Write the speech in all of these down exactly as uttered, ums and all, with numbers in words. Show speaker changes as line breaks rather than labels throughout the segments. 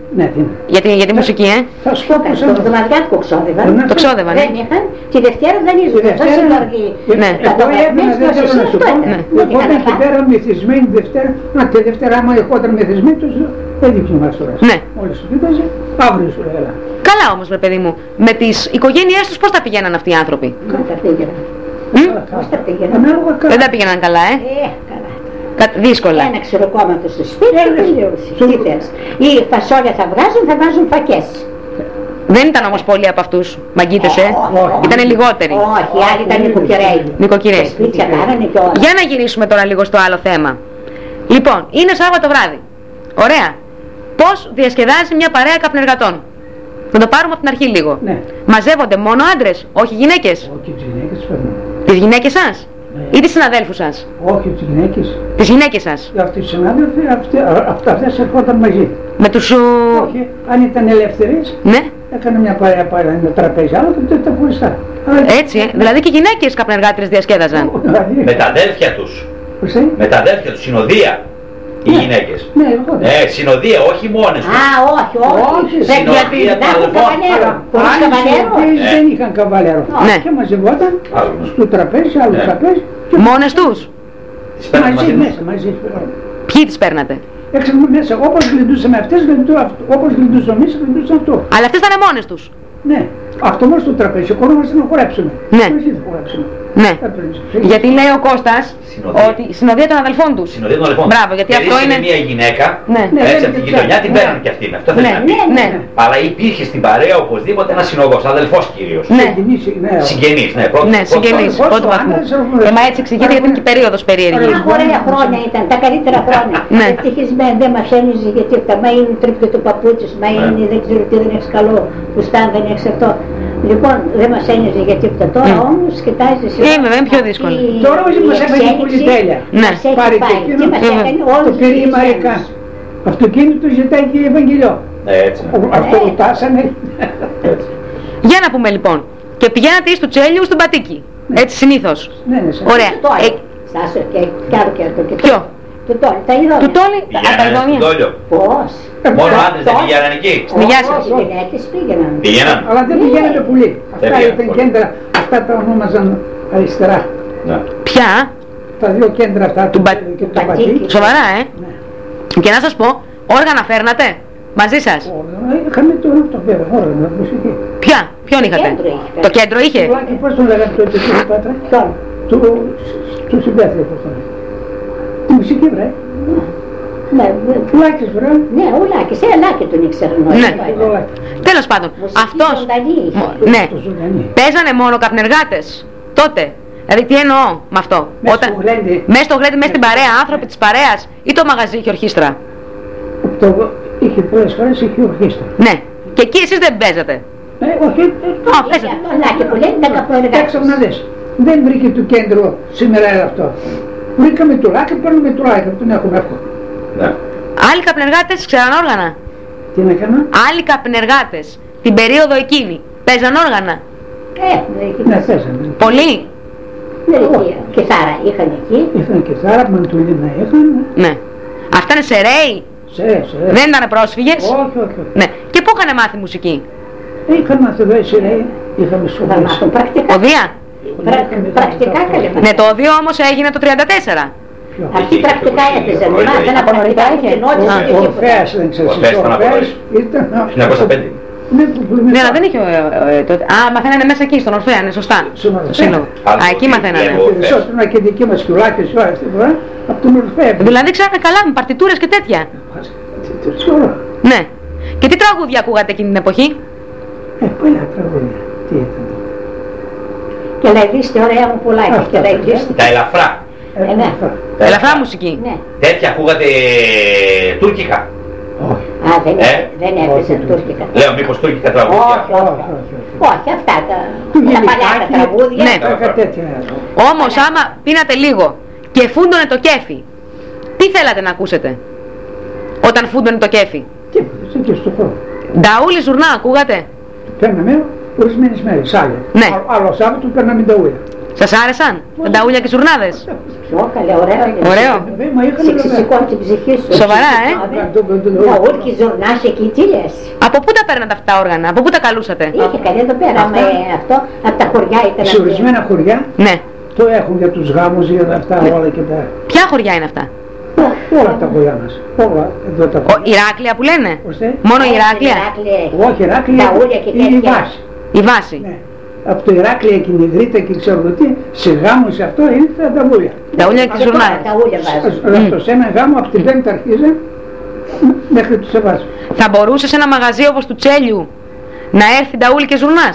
Ναι, τι είναι.
Για τη, για τη μουσική, ε.
Θα σου πω πως
Το εβδομαδιάτικο ξόδευαν.
Το ξόδευαν,
Δεν είχαν. Τη Δευτέρα δεν ήσουν.
Τη Δευτέρα,
ναι.
Εγώ έπαιρνα, δεν θέλω να σου πω, ερχόταν και πέρα μεθυσμένη Δευτέρα, να τη Δευτέρα άμα ερχόταν μεθυσμένη τους έδειξε μας τώρα.
Ναι.
Όλες σου κοίταζε, αύριο σου έλα.
Καλά όμως, ρε παιδί μου, με τις οικογένειές τους πώς τα πηγαίναν αυτοί οι άνθρωποι?
Πώς τα πήγαιναν. Πώς τα πήγαιναν.
Ανάλογα καλά.
Δεν τα πήγαιναν καλά, ε.
Ε, καλά.
Κα- δύσκολα.
Ένα ξηροκόμματο στο σπίτι και τελείωσε. Τι θες. Ή φασόλια θα βγάζουν, θα βάζουν φακές.
Δεν ήταν όμως πολλοί από αυτούς μαγκίτες, ε.
Όχι.
Ήτανε λιγότεροι.
Όχι, οι άλλοι ήταν νοικοκυρέοι.
Νοικοκυρέοι.
Τα σπίτια κάνανε και όλα.
Για να γυρίσουμε τώρα λίγο στο άλλο θέμα. Λοιπόν, είναι Σάββατο βράδυ. Ωραία. Πώς διασκεδάζει μια παρέα καπνεργατών? Να το πάρουμε από την αρχή λίγο.
Ναι.
Μαζεύονται μόνο άντρες, όχι γυναίκες?
Όχι τις γυναίκες φέρνουν.
Τις γυναίκες σας
Ναι.
ή τις συναδέλφους σας?
Όχι τις γυναίκες.
Τις γυναίκες σας.
Αυτοί οι συνάδελφοι, αυτές ερχόταν μαζί.
Με τους σου...
Όχι, αν ήταν ελεύθερες,
Ναι,
έκανε μια παρέα παρέα με τραπέζι, άλλο και τότε τα χωριστά.
έτσι, ε. Δηλαδή και οι γυναίκες καπνεργάτρες διασκέδαζαν.
Με τα αδέλφια τους.
Πώς είναι?
Με τα αδέλφια τους, συνοδεία. Οι
Ναι.
γυναίκες.
Ναι, ερχόταν.
Ε, συνοδεία, όχι μόνες τους.
Α, όχι, όχι.
Όχι,
Πρέπει να
συνοδεία
να έχουν
των
καβαλέρο. Χωρίς
Άλλοι
καβαλέρο.
συνοδείες
Ναι.
δεν είχαν καβαλέρο.
Ναι.
Και μαζευόταν
Άλλο.
στο τραπέζι, άλλο
Ναι.
τραπέζι. και
Μόνες τους.
Τις παίρνουν
Μαζί
μαζί τους.
μέσα, μαζί.
Ποιοι τις παίρνατε?
Έξαμε μέσα, όπως γλυντούσαμε αυτές, γλυντούσαμε αυτό. Όπως γλυντούσαμε εμείς, γλυντούσαμε αυτό.
Αλλά αυτές ήταν μόνες τους.
Ναι, αυτό μόνο στο τραπέζι, χωρόμαστε να χορέψουμε.
Ναι.
Μαζί θα χορέψουμε.
Ναι.
Έπαιρνες.
Γιατί λέει ο Κώστας
Συνοδεία.
ότι συνοδεία των αδελφών τους.
Συνοδεία των αδελφών.
Μπράβο, γιατί αυτό είναι...
μια γυναίκα,
Ναι.
Ναι.
έτσι από την γειτονιά την
Ναι.
παίρνουν και αυτή. Αυτό
Ναι,
θέλει να πει.
ναι, ναι.
Αλλά υπήρχε στην παρέα οπωσδήποτε ένας συνοδός, αδελφός κυρίως.
Ναι.
Συγγενείς, ναι.
Συγγενείς, ναι, πρώτο.
Ναι, συγγενείς,
Πόσο
πρώτου βαθμού.
άντρες έχουμε.
Ε, μα έτσι εξηγείται γιατί είναι και περίοδος περίεργη.
Α, ωραία χρόνια ήταν, τα καλύτερα χρόνια.
Ναι.
Ευτυχισμένοι, δεν μας ένιωσε γιατί αυτά. Μα είναι τρίπτο το παπούτσι, μα είναι δεν ξέρω τι, δεν έχεις καλό φουστάν, δεν έχεις αυτό. Λοιπόν, δεν μας ένιωσε γιατί αυτά. Τώρα
Mm.
όμως κοιτάζεις...
Ε, βέβαια, είναι πιο δύσκολο.
Τώρα όχι μας έφαγε πολύ τέλεια.
Ναι.
Μας έχει
Πάρε και
πάει
εκείνο,
και μας
βέβαια.
έκανε
Το
όλους
πήρε η
τους
Μαρικά.
Χριστιανούς.
Αυτοκίνητο ζητάει και Ευαγγελιό.
Ναι, έτσι.
Αυτό
Ε.
φτάσανε.
έτσι.
Για να πούμε λοιπόν. Και πηγαίνατε εις του Τσέλιου στον Πατήκη. Έτσι συνήθως.
Ναι, ναι, σε-
Ωραία.
Το
Ε,
άλλο. Στάσο και κι άλλο και αυτό και
Ποιο?
το τόλι, τα ειδώνια.
Του Τόλι,
Πηγαίνανε
από τα
στον
Ιδόνια.
Τόλιο.
Πώς.
Μόνο
Το-
άντρες δεν
το-
πηγαίνανε εκεί.
Στην Υγειά σας.
Όχι, οι γυναίκες πήγαιναν.
Πήγαιναν.
Αλλά δεν πηγαίνετε πολύ. Αυτά
πήγαινε
ήταν
πολύ.
κέντρα, αυτά τα ονόμαζαν αριστερά.
Ναι.
Ποια?
Τα δύο κέντρα αυτά,
Του
του
Μπα-
και του
Πατήκη.
Πατήκη.
Σοβαρά, ε.
Ναι.
Και να σας πω, όργανα φέρνατε μαζί σας.
Όργανα, είχαμε το το πέρα, όργανα, μουσική.
Ποια? Ποιον είχατε?
κέντρο είχε.
Το κέντρο είχε.
Τουλάκι, πώς τον λέγανε τότε κύριε Πάτρα,
Ποιον.
του, του συμπέθρια πώς τον λέγανε. Τη μουσική βρε,
Ναι,
Τουλάκης βρε.
ναι, ο Λάκης, ε, Λάκη τον ήξερα
Ναι.
νωρίτερα.
Τουλάκι.
Τέλος πάντων,
Μουσική
αυτός.
ζωντανή είχε.
Μο- Ναι.
Το ζωντανή.
Παίζανε μόνο καπνεργάτες τότε. Δηλαδή τι εννοώ με αυτό?
Μέσα στο γλέντι.
Μέσα στο γλέντι, μέσα στην παρέα, άνθρωποι της παρέας ή το μαγαζί είχε ορχήστρα?
Το είχε πολλές φορές, είχε ορχήστρα.
Ναι. Και εκεί εσείς δεν παίζατε.
Ε, όχι,
Α,
Είχε
παίζατε.
αυτό Λάκη που λένε τα
Κοιτάξτε
καπνοεργάτες.
να δεις. Δεν βρήκε το κέντρο σήμερα αυτό. Βρήκαμε τουλάκι, παίρνουμε τουλάκι, τον έχουμε εύκολο.
Ναι.
Άλλοι καπνεργάτες ξέραν όργανα.
Τι να κάνω.
Άλλοι καπνεργάτες την περίοδο εκείνη παίζαν όργανα.
Ε, δεν είχε
Ναι,
μέσα.
παίζανε.
Πολλοί.
Δεν είχε. Κιθάρα είχαν εκεί.
Είχαν και θάρα, μαντουλίνα είχαν.
Ναι. Αυτά είναι σεραίοι.
Σε, σε.
Δεν ήταν πρόσφυγες.
Όχι, όχι, όχι.
Ναι. Και πού είχανε μάθει μουσική?
Είχαν μάθει εδώ οι σειραίοι, είχαμε
Θα
σχολές.
μάθουν πρακτικά.
Οδεία.
Πρα- Πρακτικά καλή.
Ναι, το οδείο όμως έγινε το τριάντα τέσσερα.
Αυτοί πρακτικά έπαιζαν.
Νωρίτερα
Μάθαινα
Από νωρίτερα
πρακτικά
είχε.
και νότιζε
Α,
και
Ο
τίποτα.
Ορφέας δεν ξέρεις,
Ο Ορφέας
ο
ήταν από
Ορφέας
νωρίς.
ήταν...
χίλια εννιακόσια πέντε.
Ναι, που πλημμυρά.
Ναι, αλλά δεν είχε. ε, ε, τότε. Α, μαθαίνανε μέσα εκεί, στον Ορφέα, ναι, σωστά.
Στον Ορφέα.
Στο σύλλογο.
Άλλο
Α, εκεί
το
μαθαίνανε.
Ορφέα.
Περισσότερο και δική μας κιουλάκια σε όλα αυτή τη φορά, από τον Ορφέα.
Δηλαδή ξέρανε καλά με παρτιτούρες και τέτοια.
Τι ώρα.
Ναι. Και τι τραγούδια ακούγατε εκείνη την εποχή?
Ε, πολλά τραγούδια. Τι ήταν.
Και λαϊδίστε, ωραία μου πουλάκι.
Αυτά,
Και λαϊδίστε.
Τα ελαφρά.
Ε,
ναι.
αυτά.
Τα
Ελαφρά μουσική.
Ναι.
Τέτοια ακούγατε τουρκικά.
Όχι.
Α, δεν,
Ε,
δεν έπαιζαν τουρκικά.
Λέω μήπως τουρκικά τραγούδια.
Όχι, όχι.
Όχι, όχι, όχι.
Όχι, αυτά τα,
Του
τα παλιά τα
Γελικάκη.
τραγούδια.
Ναι.
Taka τέτοια.
Όμως άμα πίνατε λίγο και φούντωνε το κέφι, τι θέλατε να ακούσετε όταν φούντωνε το κέφι?
Τίποτα, εκεί στο χώρο.
Νταούλη Ζουρνά ακούγατε?
Παίρναμε ορισμένες μέρες, άλλες.
Ναι.
Α- Άλλο Σάββατο παίρναμε τα ούλια.
Σας άρεσαν τα ταούλια και οι ζουρνάδες?
Πιο καλέ, ωραίο είναι.
Ωραίο.
Σε ξεσηκώνει την ψυχή σου.
Σοβαρά, ε?
Ταούλ και ζουρνάς εκεί, τι λες?
Από πού τα παίρνατε αυτά τα όργανα, από πού τα καλούσατε?
Είχε καλή εδώ πέρα, με αυτό, από τα χωριά ήταν.
Σε ορισμένα χωριά
Ναι.
το έχουν για τους γάμους, για αυτά όλα και τα...
Ποια χωριά είναι αυτά?
Όλα τα χωριά μας. Όλα εδώ τα
Ο,
χωριά.
Ηράκλεια που λένε?
Ώστε,
Μόνο Ηράκλεια?
όχι Ηράκλεια,
Ταούλια και
είναι η
τέτοια.
βάση.
Η βάση.
Ναι. Από το Ηράκλεια και την Ιδρύτα και ξέρω το τι, σε γάμους αυτό είναι τα ταούλια.
Ταούλια και ζουρνάδες.
Ταούλια βάζουν.
Αυτό σε ένα γάμο από την Πέμπτη αρχίζει μέχρι του Σεβάσου.
Θα μπορούσε σε ένα μαγαζί όπως του Τσέλιου να έρθει ταούλη και ζουρνάς?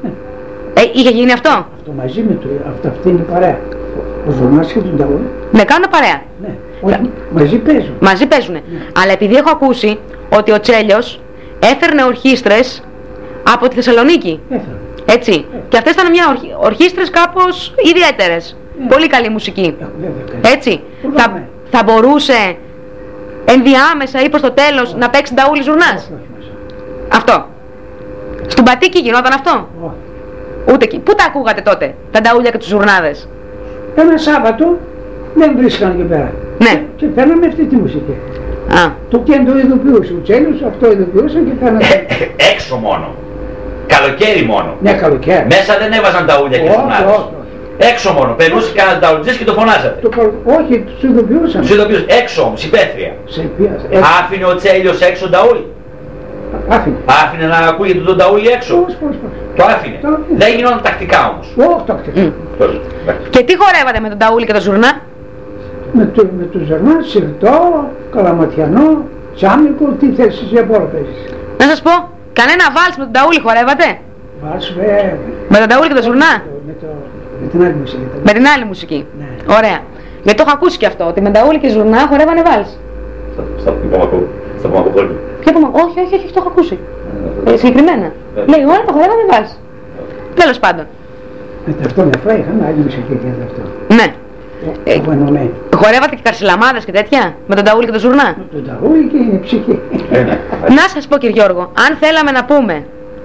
Ε, είχε γίνει αυτό?
Αυτό μαζί με το, αυτό, αυτή είναι η παρέα. Ο Ζωνάς και τον Ταούλη.
Ναι, κάνουν παρέα.
Ναι, όχι, μαζί παίζουν.
Μαζί παίζουνε. Αλλά επειδή έχω ακούσει ότι ο Τσέλιος έφερνε ορχήστρες από τη Θεσσαλονίκη.
Έφερε.
Έτσι. Και αυτές ήταν μια ορχ... ορχήστρες κάπως ιδιαίτερες.
Ναι.
Πολύ καλή μουσική.
Ε, βέβαια, καλή.
Έτσι.
Πολλά,
Θα,
ναι.
θα μπορούσε ενδιάμεσα ή προς το τέλος να παίξει ταούλη ζουρνάς?
Όχι, όχι, μέσα.
Αυτό. Στον Πατήκη γινόταν αυτό?
Όχι.
Ούτε εκεί. Πού τα ακούγατε τότε, τα ταούλια και τους ζουρνάδες?
Ένα Σάββατο δεν βρίσκαν εκεί πέρα.
Ναι.
Και, και παίρναμε αυτή τη μουσική.
Α.
Το κέντρο ειδοποιούσε. Ο Τσέλιος αυτό ειδοποιούσε και παίρναμε.
Έξω μόνο. Καλοκαίρι μόνο.
Μια καλοκαίρι.
Μέσα δεν έβαζαν ταούλια και
Όχι,
ζουρνάδες.
όχι, όχι.
Έξω μόνο. Περνούσε κανένα ταουλτζής και το φωνάζατε.
Το καλο- Όχι, τους ειδοποιούσαν.
Τους ειδοποιούς έξω όμως, υπαίθρια.
Σε πίασε.
Άφηνε ο Τσέλιος έξω ταούλι.
Άφηνε.
Άφηνε να ακούγεται τον ταούλι έξω.
Πώς, πώς, πώς.
Το άφηνε.
Το άφηνε.
Δεν γινόταν τακτικά όμως.
Όχι, το κτήμα.
Τόσο.
Και τι χορεύατε με τον ταούλι και το ζουρνά?
Με το, με το ζερνά, σιρτό, καλαματιανό, τσάμικο, τι θέσεις για πόλο παίζεις.
Να σας πω, κανένα βάλς με τον ταούλι χορεύατε?
Βάζ, βέβαια.
Με τον ταούλι και το ζουρνά?
Με, το, με την άλλη μουσική.
Με την άλλη μουσική.
Ναι.
Ωραία. Γιατί το έχω ακούσει και αυτό, ότι με ταούλι και ζουρνά χορεύανε βάλς.
Στα Παπακού. Στα Παπακού.
Ποιο που... Όχι, όχι, όχι, το έχω ακούσει. Ε, συγκεκριμένα. Λέει, όλα τα χορεύανε βάλς. Τέλος πάντων.
Με τα αυτό νεφρά είχαμε άλλη μουσική για αυτό.
Ναι.
Ε, που εννοεί.
Χορεύατε και καρσιλαμάδες και τέτοια, με τον ταούλι και το ζουρνά?
Το ταγούλι και είναι η ψυχή.
Να σας πω, κύριε Γιώργο, αν θέλαμε να πούμε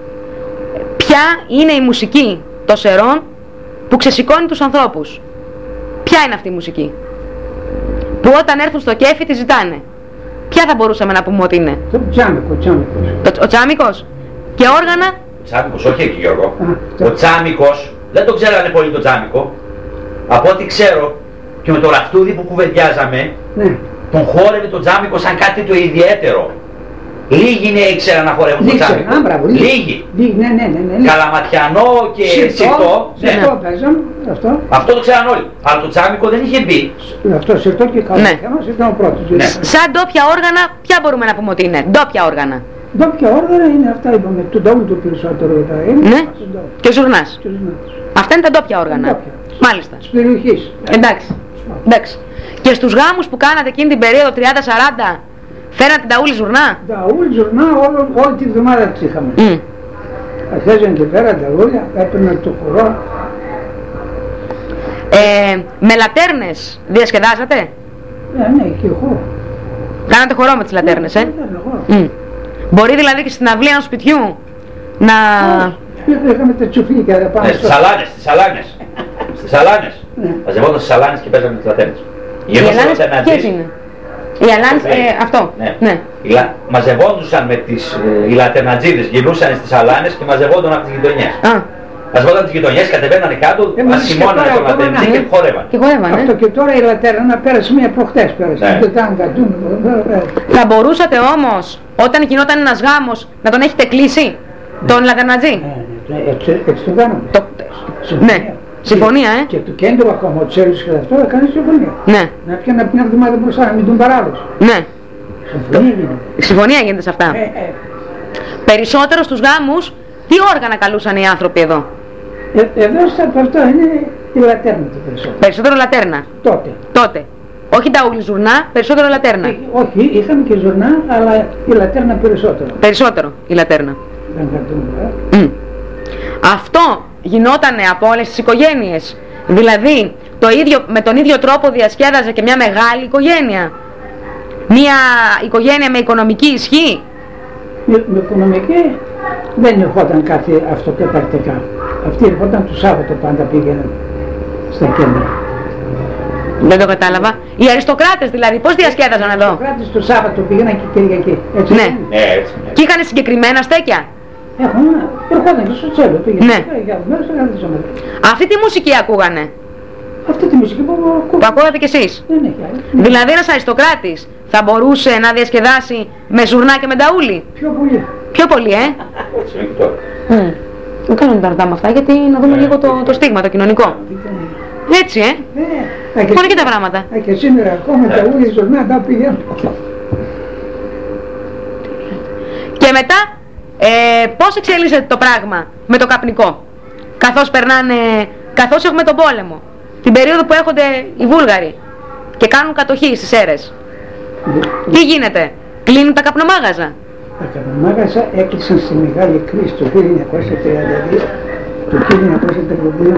ποια είναι η μουσική των σερών που ξεσηκώνει τους ανθρώπους, ποια είναι αυτή η μουσική που όταν έρθουν στο κέφι τη ζητάνε, ποια θα μπορούσαμε να πούμε ότι είναι?
Το τσάμικο, τσάμικο.
Το, ο τσάμικος και όργανα?
Ο Τσάμικος, όχι εκεί Γιώργο.
Α,
Ο Τσάμικος, δεν το ξέρανε πολύ το Τσάμικο. Από ό,τι ξέρω και με το ραφτούδι που κουβεντιάζαμε,
Ναι.
τον χόρευε το Τσάμικο σαν κάτι το ιδιαίτερο. Λίγοι νέοι ήξεραν να χορεύουν το
Δείξε,
Τσάμικο.
α, μπράβο, λίγοι.
Λίγοι.
Λίγοι, ναι, ναι, ναι, ναι.
Καλαματιανό και σιρτό. Ναι.
Σιρτό παίζαν, αυτό.
Αυτό το ξέραν όλοι. Αλλά το Τσάμικο δεν είχε μπει.
Αυτό σιρτό και καλαματιανός ήταν ο πρώτος.
Ναι.
Σαν ντόπια όργανα, ποια μπορούμε να πούμε ότι είναι? Ντόπια όργανα.
Ντόπια όργανα είναι αυτά, είπαμε, του ντόπιου το περισσότερο τα είναι.
Ναι. Και ο ζουρνάς.
Και τους νάτους.
Αυτά είναι τα ντόπια όργανα.
Ντόπια.
Μάλιστα.
Της περιοχής.
Εντάξει. Εντάξει. Και στους γάμους που κάνατε εκείνη την περίοδο τριάντα σαράντα, φέρατε την ταούλη ζουρνά?
Ταούλ, ζουρνά, όλο- όλη τη βδομάδα τις είχαμε.
Mm.
Αρχίζαν και πέρα τα ούλια, έπαιρναν το χορό.
Ε, με λατέρνες διασκεδάζατε?
Ναι, ναι, και χώρο.
Κάνατε χορό με τις λατέρνες, ε?
Έπαιρνε χώρο.
Mm. Μπορεί δηλαδή και στην αυλή ενός σπιτιού να...
Όχι, είχαμε τα τσουφλίκια εδώ πάνω
Ναι,
στο...
στις σαλάνες, στις σαλάνες. Στις σαλάνες.
Ναι.
Μαζευόταν στις σαλάνες και παίζαμε τις λατέρνες.
Οι
Γινόταν
αλάνες
ένα
ποιες
τζις.
είναι? Οι αλάνες, ε, αυτό.
Ναι.
Ναι.
Οι λα- Μαζευόντουσαν με τις ε, οι λατερνατζίδες, γυρνούσαν στις σαλάνες και μαζευόντουν από τις γειτονιές.
Α,
Μαζευόταν τις γειτονιές, κατεβαίνανε κάτω,
Ε, μας
ασημώνανε
και
τον
τώρα
λατερνατζή
ακόμα,
και χόρευαν.
και χορεύανε.
Αυτό και τώρα η λατέρνα πέρασε μία προχτές πέρασε.
Ναι.
Το τάγκα του.
Θα μπορούσατε όμως όταν γινόταν ένας γάμος να τον έχετε κλείσει, τον λατερνατζή?
Ναι, έτσι έτσι το κάναμε.
Το... Ναι. Συμφωνία, ε.
Και το κέντρο ακόμα, ο Τσέλος και αυτό έκανε συμφωνία.
Ναι.
Να πιάνε μια εβδομάδα μπροστά, να μην τον παράδοσε.
Ναι.
Συμφωνία γίνεται.
Συμφωνία γίνεται σε αυτά.
Ε, ε,
Περισσότερο στους γάμους, τι όργανα καλούσαν οι άνθρωποι εδώ?
ε, εδώ στα αυτό είναι η λατέρνα το περισσότερο.
Περισσότερο λατέρνα.
Τότε.
Τότε. Όχι ταούλη ζουρνά, περισσότερο λατέρνα.
Ε, όχι, είχαμε και ζουρνά, αλλά η λατέρνα περισσότερο.
Περισσότερο η λατέρνα.
Δεν κρατούμε, ε.
Μμ. Αυτό γινότανε από όλες τις οικογένειες. Δηλαδή το ίδιο, με τον ίδιο τρόπο διασκέδαζε και μια μεγάλη οικογένεια. Μια οικογένεια με οικονομική ισχύ.
Με, με οικονομική δεν ερχόταν κάτι αυτοκαταρκτικά. Αυτοί ερχόταν το Σάββατο πάντα πήγαιναν. στα κέντρα.
Δεν το κατάλαβα. Οι αριστοκράτες δηλαδή, πώς διασκέδαζαν εδώ?
Οι αριστοκράτες το Σάββατο πήγαιναν και Κυριακή. Έτσι,
Ναι.
Ναι, έτσι. Ναι.
Και είχαν συγκεκριμένα στέκια.
Έχουν, ερχόταν και στο τσέλο, πήγαιναν.
Ναι.
Για μέρες, για μέρες.
Αυτή τη μουσική ακούγανε,
Αυτή τη μουσική που ακούω.
που ακούγατε κι εσείς.
Δεν έχει άλλη.
Δηλαδή ένας αριστοκράτης θα μπορούσε να διασκεδάσει με ζουρνά και με νταούλι?
Πιο πολύ.
Πιο πολύ, ε!
Έτσι είναι και τώρα.
Mm. Δεν κάνω να τα ρωτάμε αυτά γιατί να δούμε λίγο το, το στίγμα, το κοινωνικό. Έτσι, ε!
Ναι.
Πάνε και τα πράγματα.
Α, και σήμερα ακόμα τα ούλη ζωνά τα πηγαίνουν.
Και μετά, ε, πώς εξελίσσεται το πράγμα με το καπνικό? Καθώς περνάνε, καθώς έχουμε τον πόλεμο, την περίοδο που έρχονται οι Βούλγαροι και κάνουν κατοχή στις αίρες. Τι γίνεται? Κλείνουν τα καπνομάγαζα.
Τα καπνομάγαζα έκλεισαν στη μεγάλη κρίση το χίλια εννιακόσια τριάντα δύο, το χίλια εννιακόσια τριάντα δύο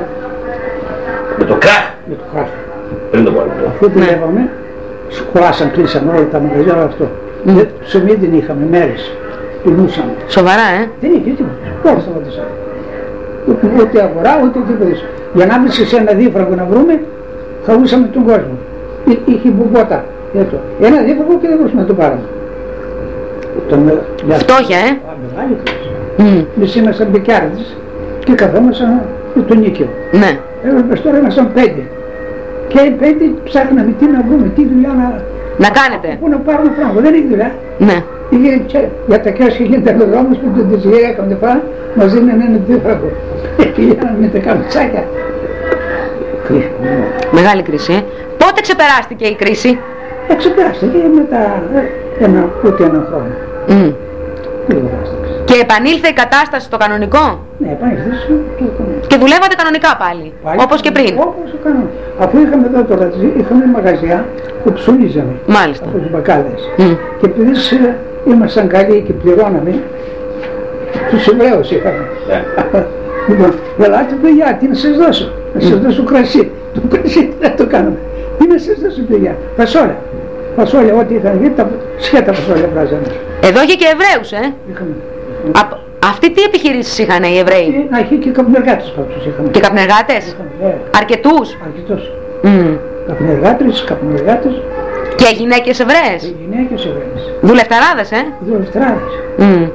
Με το κράχ.
με το χάρτη.
Πριν το πόλεμο.
Αφού δουλεύαμε, σκουράσαν, κλείσαν όλα τα μαγαζιά, όλο αυτό.
Mm.
Ψωμί δεν είχαμε μέρες, πεινούσαμε.
Σοβαρά, ε!
Δεν είχε τίποτα, όλα σταματήσαμε. Ούτε, ούτε αγορά, ούτε τίποτα. Για να βρεις ένα δίφραγο να βρούμε, χαούσαμε τον κόσμο. Εί- Είχε μπουγότα. Ένα δίφραγο και δεν μπορούσαμε να το πάρουμε. Τον, για-
Φτώχεια, ε!
Α, μεγάλη κρίση.
Mm.
Εμείς ήμασταν μπεκιάρδες και καθόμασταν με το νίκιο.
Ναι.
Έβλεπες τώρα ήμασταν πέντε. Και οι πέντε ψάχναμε τι να βρούμε, τι δουλειά να...
Να κάνετε.
Πού να πάρουμε πράγματα, δεν είχε δουλειά.
Ναι.
Είχε και για τα κιόσια γίνεται ο δρόμος που τον τις έκαναν πάνω, μας δίνουν ένα δίφραγο. Πηγαίναμε με τα καμτσάκια. Κρίση.
Μεγάλη κρίση, ε! Πότε ξεπεράστηκε η κρίση?
Εξεπεράστηκε μετά ε, ένα, ούτε ένα χρόνο.
Mm.
Δεν ξεπεράστηκε.
Και επανήλθε η κατάσταση στο κανονικό?
Ναι, επανήλθες και έκαμε.
Και δουλεύατε κανονικά πάλι,
Πάλι
όπως και πριν?
Όπως το κάναμε. Αφού είχαμε εδώ τώρα, είχαμε μαγαζιά που ψωνίζαμε.
Μάλιστα.
Από τους μπακάλες.
Mm.
Και επειδή ε, ήμασταν καλοί και πληρώναμε, τους Εβραίους είχαμε.
Ναι.
Λοιπόν, ελάτε παιδιά, τι να σας δώσω. Να σας δώσω κρασί. Το κρασί δεν το κάναμε. Τι να σας δώσω παιδιά. Φασόλια. Φασόλια, ό,τι είχαν βγει, τα σχέτα φασόλια βράζανε.
Εδώ είχε και Εβραίους, ε!
Είχαμε.
Α, αυτοί τι επιχειρήσεις είχαν οι Εβραίοι?
Και να είχε και καπνεργάτες πάντως είχαμε.
Και καπνεργάτες?
Είχαμε, ε,
Αρκετούς?
αρκετός.
Mm.
Καπνεργάτες, καπνεργάτες
Και γυναίκες Εβραίες?
και γυναίκες Εβραίες.
Δουλευταράδες, ε!
Δουλευτράδες.
Mm.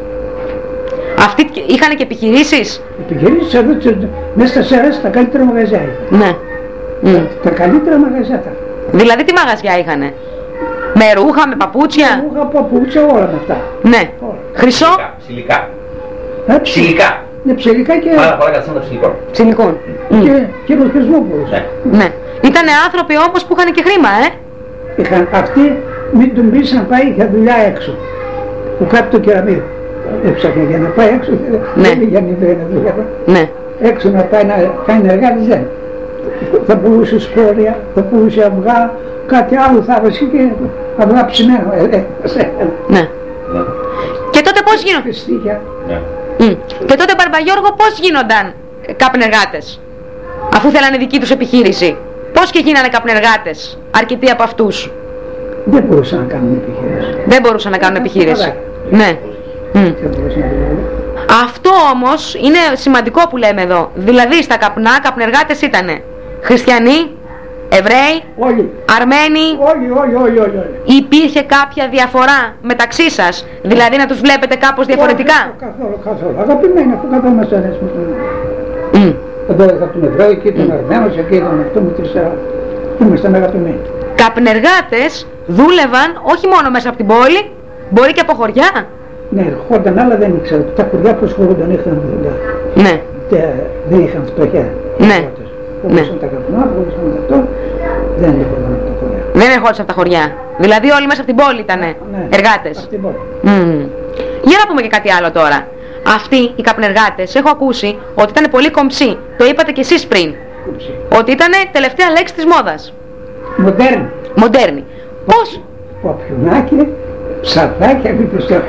Αυτοί είχαν και επιχειρήσεις?
Επιχειρήσεις εδώ τε- μέσα στα Σέρες τα καλύτερα μαγαζιά είχαν.
Ναι. Mm.
Τα καλύτερα μαγαζιά ήταν.
Δηλαδή τι μαγαζιά είχανε? Με ρούχα, με παπούτσια?
Ρούχα, παπούτσια, όλα με αυτά.
Ναι.
Όλα.
Χρυσό?
Ψιλικά. Ψιλικά.
Ε,
Ψιλικά.
Ναι, ψηλικά και,
Πάρα πολλά καταστήματα ψιλικών.
Ψιλικών. Mm.
και, και ρουχισμό μπορούσε.
Ναι.
Ναι. Ήτανε άνθρωποι όμως που είχαν και χρήμα, ε!
Είχαν αυτοί, μην τον πεις να πάει για δουλειά έξω. Που κάτω το κεραμίδι. Έψαχνε για να πάει έξω,
Ναι.
δεν πήγαινε να δουλειά.
Ναι.
Έξω να πάει να κάνει εργάτης δεν. Θα πουλούσε σκόρια, θα πουλούσε αυγά, κάτι άλλο θα βάζει και αυγά ψημένο. Ε, ε,
Ναι.
Ναι.
Και τότε πώς γίνονταν?
Στίχια.
Ναι.
Mm. Και τότε Μπαρμπαγιώργο πώς γίνονταν ε, καπνεργάτες? Αφού θέλανε δική τους επιχείρηση. Πώς και γίνανε καπνεργάτες αρκετοί από αυτούς?
Δεν μπορούσαν να κάνουν επιχείρηση.
Δεν μπορούσαν να κάνουν επιχείρηση. Ναι. Mm.
Δεν μπορούσαν να κάνουν.
Αυτό όμως είναι σημαντικό που λέμε εδώ. Δηλαδή στα καπνά καπνεργάτες ήτανε χριστιανοί, Εβραίοι,
Όλοι,
Αρμένοι.
όλοι, όλοι, όλοι, όλοι. όλοι.
Υπήρχε κάποια διαφορά μεταξύ σας? Δηλαδή να τους βλέπετε κάπως διαφορετικά?
Όχι, καθόλου, καθόλου. Αγαπημένοι, αφού καθόμαστε ένας με τον άλλο.
Mm.
Εδώ είχα τον Εβραίο, εκεί τον Αρμένος, εκεί τον αυτό με τρεις άλλους. Ήμασταν αγαπημένοι.
Καπνεργάτες δούλευαν όχι μόνο μέσα από την πόλη, μπορεί και από χωριά.
Ναι, ερχόταν, αλλά δεν ήξερα. Τα χωριά προσχωρούνταν, είχαν δουλειά.
Ναι.
Τε- Δεν είχαν φτωχιά.
Ναι.
Μπορούσαν τα καπνά, μπορούσαν αυτό. Δεν έρχονταν από τα χωριά.
Δεν ερχόντουσαν από τα χωριά. Δηλαδή όλοι μέσα από την πόλη ήταν
Ναι,
εργάτες.
απ' την πόλη.
Mm. Για να πούμε και κάτι άλλο τώρα. Αυτοί οι καπνεργάτες έχω ακούσει ότι ήταν πολύ κομψοί. Το είπατε κι εσείς πριν.
Κούψη.
Ότι ήταν τελευταία λέξη της μόδας.
Μοντέρνη.
Μοντέρνη. Πώς?
Παπιουνάκι, ψαρδάκια, μην πιστεύω.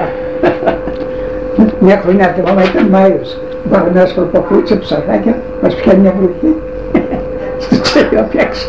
Μια χρονιά τη μάμα ήταν Μάιος. Πάμε ένα άσχολο παπούτσια, ψαρδάκια, μας πιάνει μια βροχή. Στο τσέλιο απ' έξω.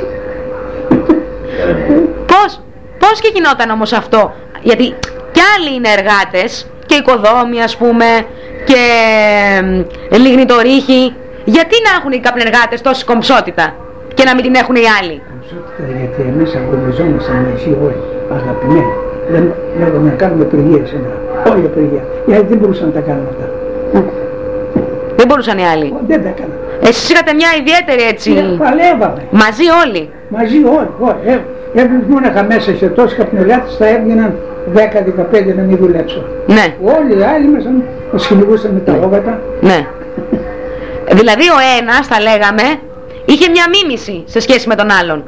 Πώς? Πώς και γινόταν όμως αυτό? Γιατί κι άλλοι είναι εργάτες και οικοδόμοι ας πούμε και λιγνητορύχοι. Γιατί να έχουν οι καπνεργάτες τόση κομψότητα? και να μην την έχουν οι άλλοι.
Αμψότητα, γιατί εμείς αγωνιζόμασταν μαζί όλοι, αγαπημένοι. Δεν λέγαμε να κάνουμε απεργία σήμερα. Όλη απεργία. Γιατί δεν μπορούσαν να τα κάνουν αυτά.
Δεν μπορούσαν οι άλλοι.
Ο, δεν τα έκαναν.
Εσείς είχατε μια ιδιαίτερη έτσι.
Και παλεύαμε.
Μαζί όλοι.
Μαζί όλοι. όλοι. Ε, Έβλεπε μόναχα μέσα σε τόσους καπνολιάτες θα έβγαιναν δέκα δεκαπέντε να μην δουλέψουν.
Ναι.
Όλοι οι άλλοι μας μας κυνηγούσαν με τα όβατα.
Ναι. Δηλαδή ο ένας, θα λέγαμε, είχε μια μίμηση σε σχέση με τον άλλον.